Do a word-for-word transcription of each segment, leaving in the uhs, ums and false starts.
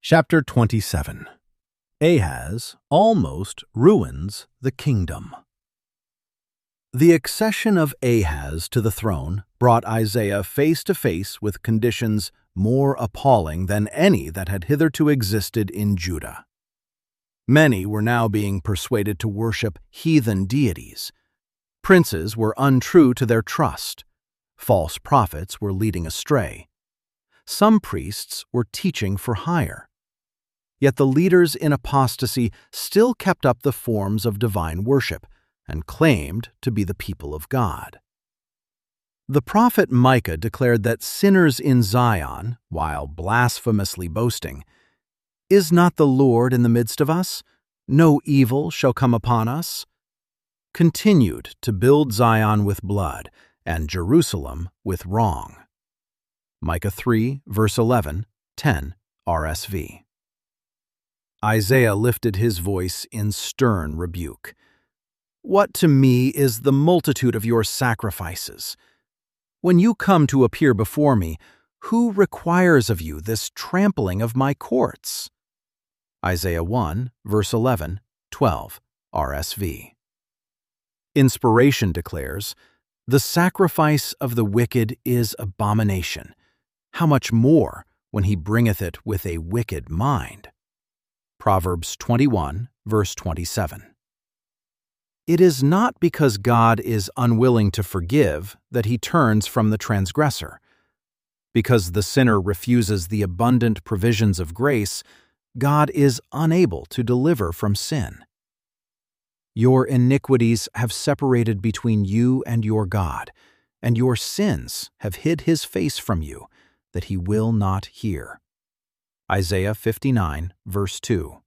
Chapter twenty-seven. Ahaz almost ruins the kingdom. The accession of Ahaz to the throne brought Isaiah face to face with conditions more appalling than any that had hitherto existed in Judah. Many were now being persuaded to worship heathen deities. Princes were untrue to their trust. False prophets were leading astray. Some priests were teaching for hire. Yet the leaders in apostasy still kept up the forms of divine worship and claimed to be the people of God. The prophet Micah declared that sinners in Zion, while blasphemously boasting, "Is not the Lord in the midst of us? No evil shall come upon us," continued to build Zion with blood and Jerusalem with wrong. Micah three, verse eleven, ten, R S V. Isaiah lifted his voice in stern rebuke. "What to me is the multitude of your sacrifices? When you come to appear before me, who requires of you this trampling of my courts?" Isaiah one, verse eleven, twelve, R S V. Inspiration declares, "The sacrifice of the wicked is abomination. How much more when he bringeth it with a wicked mind?" Proverbs twenty-one, verse twenty-seven. It is not because God is unwilling to forgive that he turns from the transgressor. Because the sinner refuses the abundant provisions of grace, God is unable to deliver from sin. Your iniquities have separated between you and your God, and your sins have hid his face from you, that he will not hear. Isaiah fifty-nine, verse two.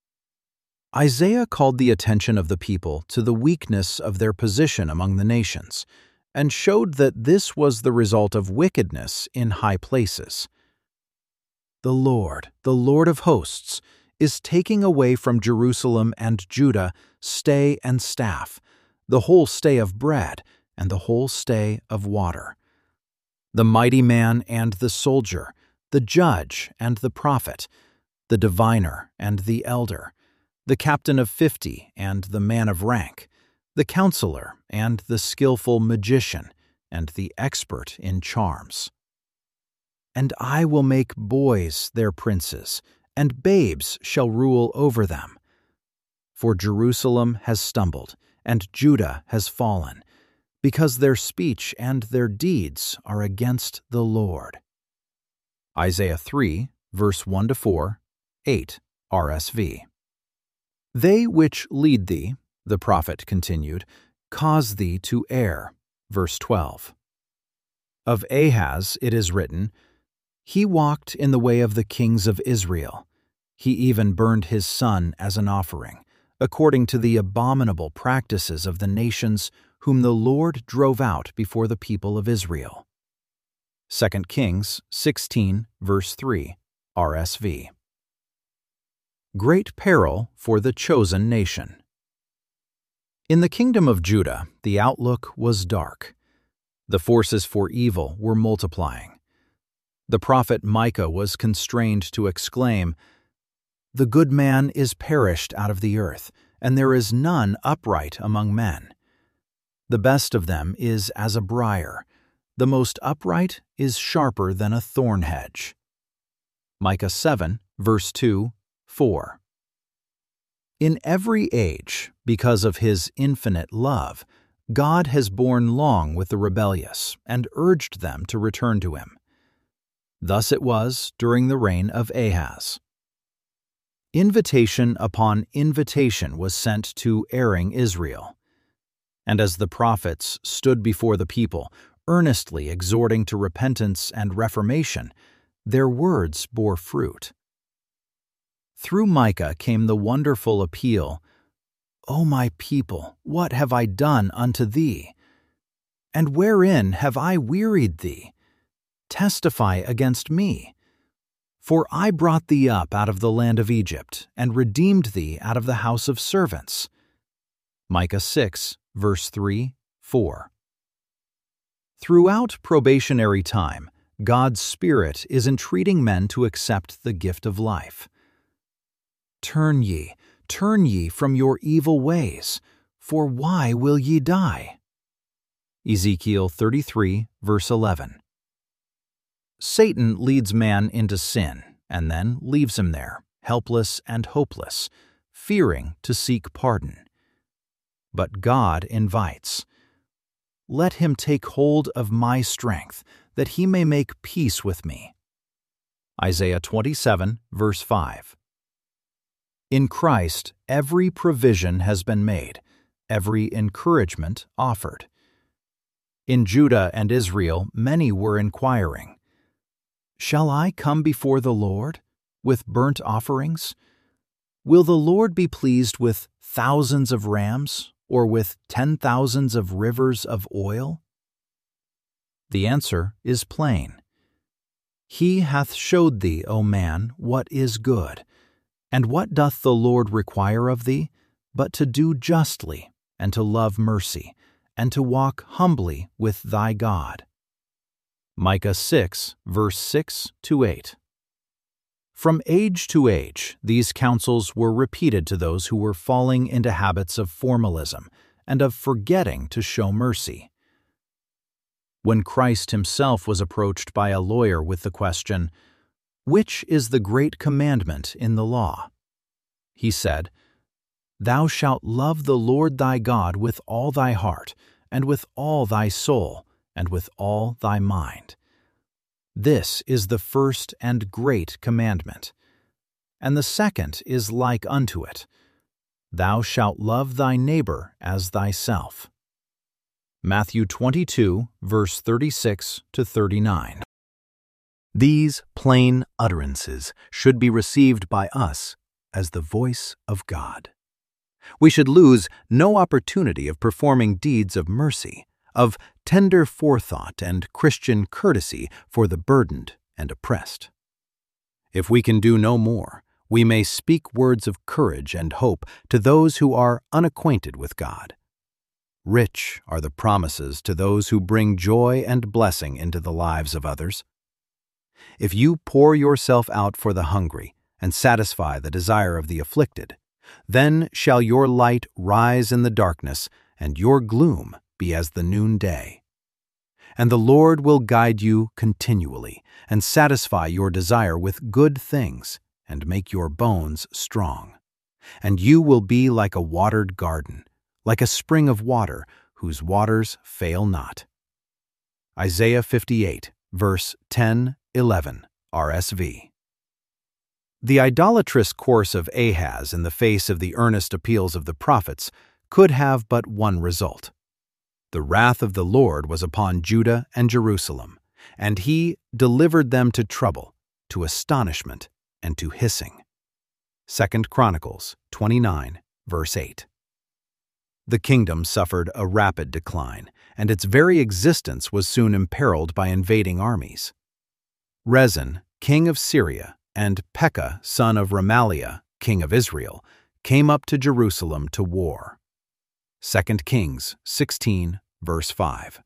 Isaiah called the attention of the people to the weakness of their position among the nations, and showed that this was the result of wickedness in high places. The Lord, the Lord of hosts, is taking away from Jerusalem and Judah stay and staff, the whole stay of bread and the whole stay of water. The mighty man and the soldier, the judge and the prophet, the diviner and the elder, the captain of fifty and the man of rank, the counselor and the skillful magician and the expert in charms. And I will make boys their princes, and babes shall rule over them. For Jerusalem has stumbled, and Judah has fallen, because their speech and their deeds are against the Lord. Isaiah three, verse one to four, eight, R S V. They which lead thee, the prophet continued, cause thee to err. Verse twelve. Of Ahaz it is written, "He walked in the way of the kings of Israel. He even burned his son as an offering, according to the abominable practices of the nations whom the Lord drove out before the people of Israel." Second Kings sixteen, verse three, R S V. Great peril for the chosen nation. In the kingdom of Judah, the outlook was dark. The forces for evil were multiplying. The prophet Micah was constrained to exclaim, "The good man is perished out of the earth, and there is none upright among men. The best of them is as a briar, the most upright is sharper than a thorn hedge." Micah seven, verse two, four. In every age, because of his infinite love, God has borne long with the rebellious and urged them to return to him. Thus it was during the reign of Ahaz. Invitation upon invitation was sent to erring Israel. And as the prophets stood before the people, earnestly exhorting to repentance and reformation, their words bore fruit. Through Micah came the wonderful appeal, "O my people, what have I done unto thee? And wherein have I wearied thee? Testify against me. For I brought thee up out of the land of Egypt, and redeemed thee out of the house of servants." Micah six, verse three, four. Throughout probationary time, God's Spirit is entreating men to accept the gift of life. Turn ye, turn ye from your evil ways, for why will ye die? Ezekiel thirty-three, verse eleven. Satan leads man into sin and then leaves him there, helpless and hopeless, fearing to seek pardon. But God invites, "Let him take hold of my strength, that he may make peace with me." Isaiah twenty-seven, verse five. In Christ, every provision has been made, every encouragement offered. In Judah and Israel, many were inquiring, "Shall I come before the Lord with burnt offerings? Will the Lord be pleased with thousands of rams, or with ten thousands of rivers of oil?" The answer is plain. He hath showed thee, O man, what is good. And what doth the Lord require of thee, but to do justly, and to love mercy, and to walk humbly with thy God? Micah six, verse six to eight. From age to age, these counsels were repeated to those who were falling into habits of formalism and of forgetting to show mercy. When Christ himself was approached by a lawyer with the question, "Which is the great commandment in the law?" he said, "Thou shalt love the Lord thy God with all thy heart, and with all thy soul, and with all thy mind. This is the first and great commandment. And the second is like unto it. Thou shalt love thy neighbor as thyself." Matthew twenty-two, verse thirty-six to thirty-nine. These plain utterances should be received by us as the voice of God. We should lose no opportunity of performing deeds of mercy, of tender forethought and Christian courtesy for the burdened and oppressed. If we can do no more, we may speak words of courage and hope to those who are unacquainted with God. Rich are the promises to those who bring joy and blessing into the lives of others. If you pour yourself out for the hungry and satisfy the desire of the afflicted, then shall your light rise in the darkness, and your gloom be as the noonday. And the Lord will guide you continually, and satisfy your desire with good things, and make your bones strong. And you will be like a watered garden, like a spring of water, whose waters fail not. Isaiah fifty-eight, verse ten, eleven, R S V. The idolatrous course of Ahaz in the face of the earnest appeals of the prophets could have but one result. The wrath of the Lord was upon Judah and Jerusalem, and he delivered them to trouble, to astonishment, and to hissing. Second Chronicles twenty-nine, verse eight. The kingdom suffered a rapid decline, and its very existence was soon imperiled by invading armies. Rezin, king of Syria, and Pekah, son of Remaliah, king of Israel, came up to Jerusalem to war. Second Kings sixteen, verse five.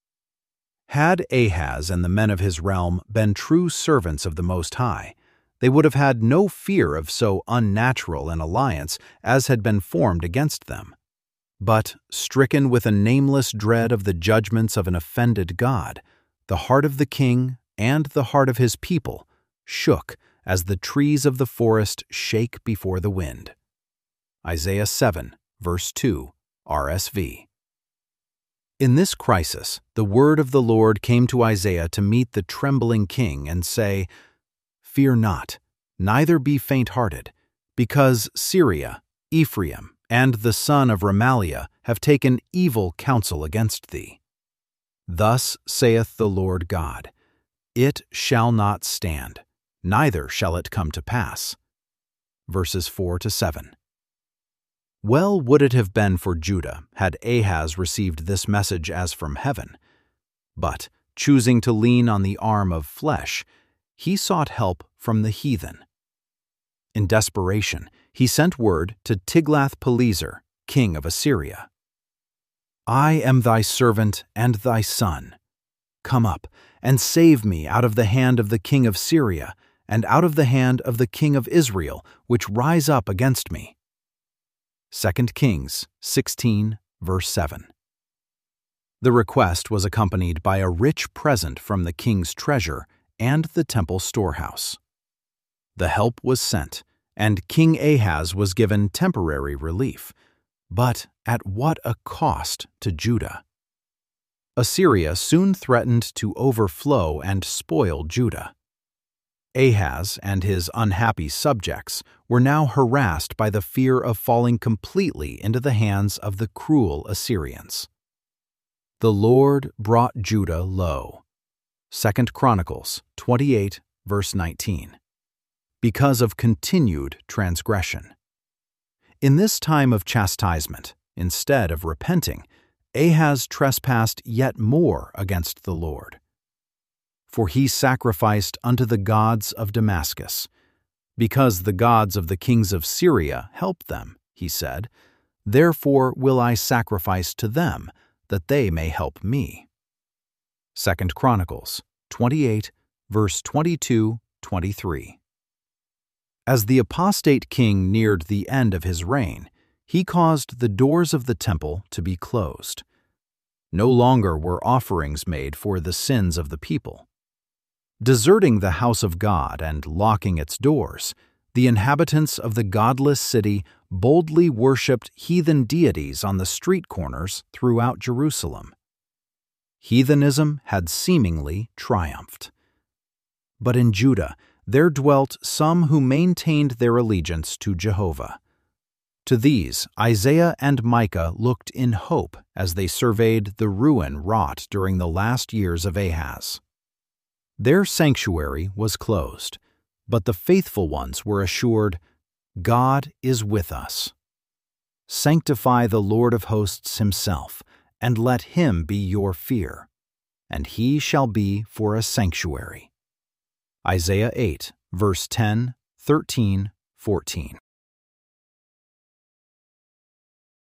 Had Ahaz and the men of his realm been true servants of the Most High, they would have had no fear of so unnatural an alliance as had been formed against them. But, stricken with a nameless dread of the judgments of an offended God, the heart of the king and the heart of his people shook as the trees of the forest shake before the wind. Isaiah seven, verse two, R S V. In this crisis, the word of the Lord came to Isaiah to meet the trembling king and say, "Fear not, neither be faint-hearted, because Syria, Ephraim, and the son of Remaliah have taken evil counsel against thee. Thus saith the Lord God, It shall not stand, neither shall it come to pass." Verses four to seven. Well would it have been for Judah had Ahaz received this message as from heaven. But, choosing to lean on the arm of flesh, he sought help from the heathen. In desperation, he sent word to Tiglath-Pileser, king of Assyria. "I am thy servant and thy son. Come up, and save me out of the hand of the king of Syria, and out of the hand of the king of Israel, which rise up against me." Second Kings sixteen, verse seven. The request was accompanied by a rich present from the king's treasure and the temple storehouse. The help was sent, and King Ahaz was given temporary relief, but at what a cost to Judah! Assyria soon threatened to overflow and spoil Judah. Ahaz and his unhappy subjects were now harassed by the fear of falling completely into the hands of the cruel Assyrians. The Lord brought Judah low. Second Chronicles twenty-eight, verse nineteen. Because of continued transgression. In this time of chastisement, instead of repenting, Ahaz trespassed yet more against the Lord. For he sacrificed unto the gods of Damascus. Because the gods of the kings of Syria helped them, he said, therefore will I sacrifice to them, that they may help me. Second Chronicles twenty-eight, verse twenty-two, twenty-three. As the apostate king neared the end of his reign, he caused the doors of the temple to be closed. No longer were offerings made for the sins of the people. Deserting the house of God and locking its doors, the inhabitants of the godless city boldly worshipped heathen deities on the street corners throughout Jerusalem. Heathenism had seemingly triumphed. But in Judah there dwelt some who maintained their allegiance to Jehovah. To these Isaiah and Micah looked in hope as they surveyed the ruin wrought during the last years of Ahaz. Their sanctuary was closed, but the faithful ones were assured, "God is with us. Sanctify the Lord of hosts himself, and let him be your fear, and he shall be for a sanctuary." Isaiah eight, verse ten, thirteen, fourteen.